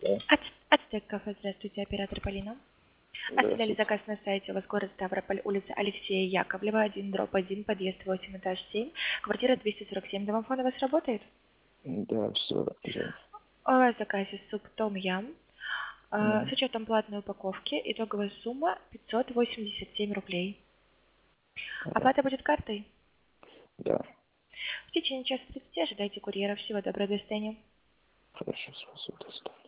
Да, Ацтек кафе, здравствуйте, оператор Полина. Оставляли здравствуйте. заказ на сайте, у вас город Ставрополь, улица Алексея Яковлева, 1/1, подъезд 8, этаж 7, квартира 247. Домофон у вас работает? Да, все, уже. У вас в заказе суп том-ям. С Мгм. учетом платной упаковки итоговая сумма 587 рублей. Ага, Оплата будет картой? да, В течение часа 30 ожидайте курьера. Всего доброго, до свидания. хорошо, спасибо, до свидания.